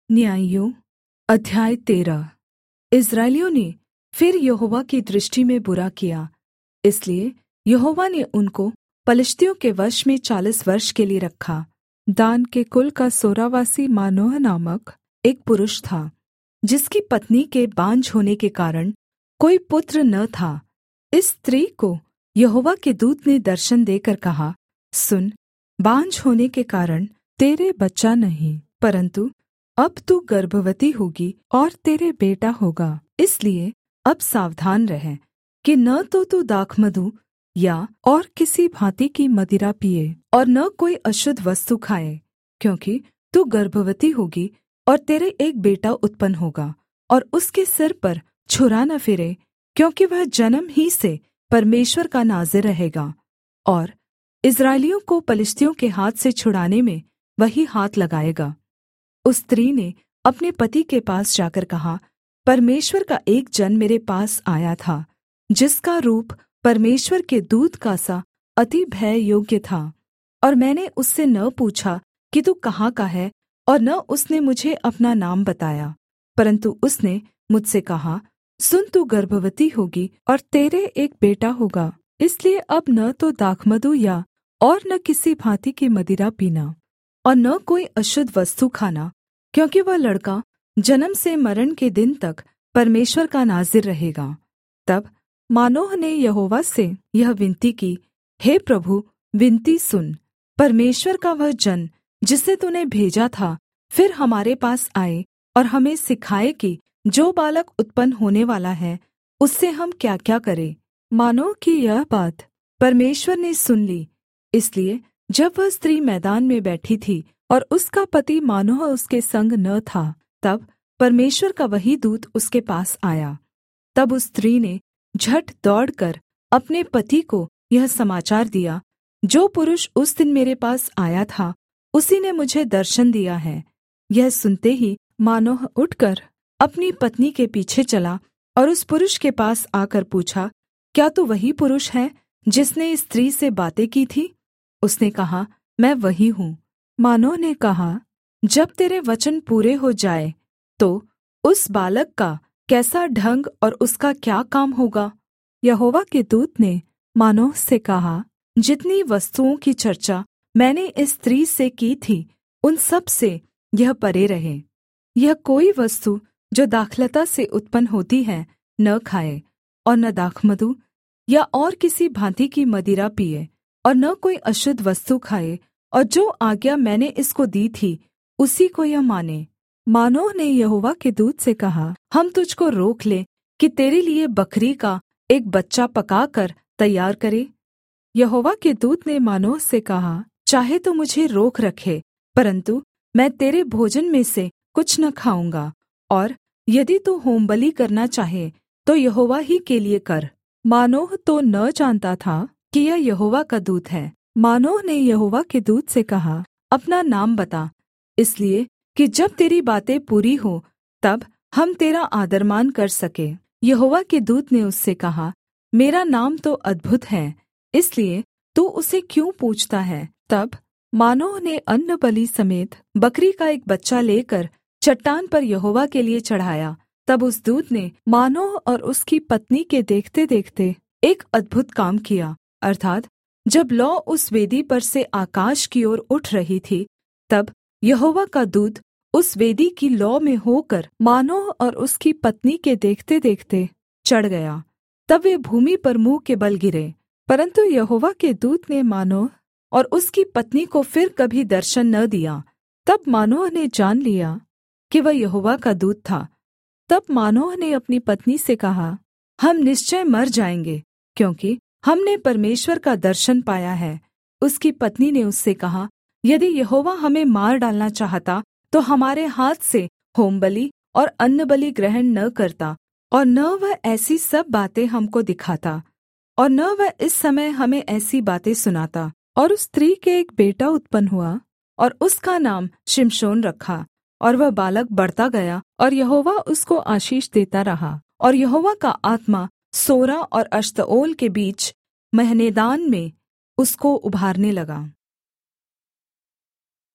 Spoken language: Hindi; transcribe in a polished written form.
न्यायियों अध्याय 13। इस्राएलियों ने फिर यहोवा की दृष्टि में बुरा किया, इसलिए यहोवा ने उनको पलिश्तियों के वश में 40 वर्ष के लिए रखा। दान के कुल का सोरावासी मानोह नामक एक पुरुष था, जिसकी पत्नी के बांझ होने के कारण कोई पुत्र न था। इस स्त्री को यहोवा के दूत ने दर्शन देकर कहा, सुन, बांझ होने के कारण तेरे बच्चा नहीं, परन्तु अब तू गर्भवती होगी और तेरे बेटा होगा। इसलिए अब सावधान रह कि न तो तू दाखमधु या और किसी भाँति की मदिरा पिए और न कोई अशुद्ध वस्तु खाए, क्योंकि तू गर्भवती होगी और तेरे एक बेटा उत्पन्न होगा, और उसके सिर पर छुरा न फिरे, क्योंकि वह जन्म ही से परमेश्वर का नाज़िर रहेगा, और इस्राएलियों को पलिश्तियों के हाथ से छुड़ाने में वही हाथ लगाएगा। उस स्त्री ने अपने पति के पास जाकर कहा, परमेश्वर का एक जन मेरे पास आया था, जिसका रूप परमेश्वर के दूत का सा अति भय योग्य था, और मैंने उससे न पूछा कि तू कहाँ का है, और न उसने मुझे अपना नाम बताया, परन्तु उसने मुझसे कहा, सुन, तू गर्भवती होगी और तेरे एक बेटा होगा। इसलिए अब न तो दाखमधु या और न किसी भाँति की मदिरा पीना, और न कोई अशुद्ध वस्तु खाना, क्योंकि वह लड़का जन्म से मरण के दिन तक परमेश्वर का नाज़िर रहेगा। तब मानोह ने यहोवा से यह विनती की, हे प्रभु, विनती सुन, परमेश्वर का वह जन जिसे तूने भेजा था फिर हमारे पास आए और हमें सिखाए कि जो बालक उत्पन्न होने वाला है उससे हम क्या-क्या करें। मानोह की यह बात परमेश्वर ने सुन ली। इसलिए जब वह स्त्री मैदान में बैठी थी और उसका पति मानोह उसके संग न था, तब परमेश्वर का वही दूत उसके पास आया। तब उस स्त्री ने झट दौड़कर अपने पति को यह समाचार दिया, जो पुरुष उस दिन मेरे पास आया था उसी ने मुझे दर्शन दिया है। यह सुनते ही मानोह उठकर अपनी पत्नी के पीछे चला और उस पुरुष के पास आकर पूछा, क्या तू वही पुरुष है जिसने इस स्त्री से बातें की थी? उसने कहा, मैं वही हूँ। मानोह ने कहा, जब तेरे वचन पूरे हो जाए तो उस बालक का कैसा ढंग और उसका क्या काम होगा? यहोवा के दूत ने मानोह से कहा, जितनी वस्तुओं की चर्चा मैंने इस स्त्री से की थी उन सब से यह परे रहे। यह कोई वस्तु जो दाखलता से उत्पन्न होती है न खाए, और न दाखमधु या और किसी भाँति की मदिरा पिए, और न कोई अशुद्ध वस्तु खाए, और जो आज्ञा मैंने इसको दी थी उसी को यह माने। मानोह ने यहोवा के दूत से कहा, हम तुझको रोक लें कि तेरे लिए बकरी का एक बच्चा पकाकर तैयार करें? यहोवा के दूत ने मानोह से कहा, चाहे तो मुझे रोक रखे, परन्तु मैं तेरे भोजन में से कुछ न खाऊँगा, और यदि तू होमबलि करना चाहे तो यहोवा ही के लिए कर। मानोह तो न जानता था कि यह यहोवा का दूत है। मानोह ने यहोवा के दूत से कहा, अपना नाम बता, इसलिए कि जब तेरी बातें पूरी हो तब हम तेरा आदरमान कर सके। यहोवा के दूत ने उससे कहा, मेरा नाम तो अद्भुत है, इसलिए तू उसे क्यों पूछता है? तब मानोह ने अन्नबलि समेत बकरी का एक बच्चा लेकर चट्टान पर यहोवा के लिए चढ़ाया। तब उस दूत ने मानोह और उसकी पत्नी के देखते देखते एक अद्भुत काम किया, अर्थात् जब लौ उस वेदी पर से आकाश की ओर उठ रही थी, तब यहोवा का दूत उस वेदी की लौ में होकर मानोह और उसकी पत्नी के देखते देखते चढ़ गया। तब वे भूमि पर मुँह के बल गिरे, परन्तु यहोवा के दूत ने मानोह और उसकी पत्नी को फिर कभी दर्शन न दिया। तब मानोह ने जान लिया कि वह यहोवा का दूत था। तब मानोह ने अपनी पत्नी से कहा, हम निश्चय मर जाएंगे, क्योंकि हमने परमेश्वर का दर्शन पाया है। उसकी पत्नी ने उससे कहा, यदि यहोवा हमें मार डालना चाहता तो हमारे हाथ से होमबलि और अन्नबलि ग्रहण न करता, और न वह ऐसी सब बातें हमको दिखाता, और न वह इस समय हमें ऐसी बातें सुनाता। और उस स्त्री के एक बेटा उत्पन्न हुआ, और उसका नाम शिमशोन रखा। और वह बालक बढ़ता गया, और यहोवा उसको आशीष देता रहा। और यहोवा का आत्मा सोरा और अश्ताओल के बीच महनेदान में उसको उभारने लगा।